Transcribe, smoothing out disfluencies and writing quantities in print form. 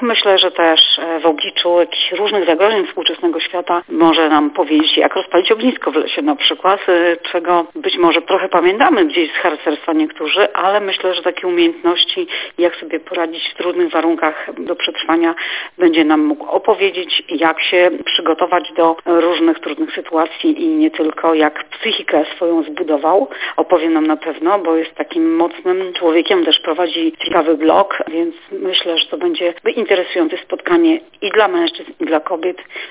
Myślę, że też w obliczu jakichś różnych zagrożeń współczesnego świata może nam powiedzieć, jak rozpalić ognisko w lesie na przykład, czego być może trochę pamiętamy gdzieś z harcerstwa niektórzy, ale myślę, że takie umiejętności, jak sobie poradzić w trudnych warunkach do przetrwania, będzie nam mógł opowiedzieć, jak się przygotować do różnych trudnych sytuacji i nie tylko, jak psychikę swoją zbudował. Opowie nam na pewno, bo jest takim mocnym człowiekiem, też prowadzi ciekawy blog, więc myślę, że to będzie interesujące spotkanie i dla mężczyzn, i dla kobiet.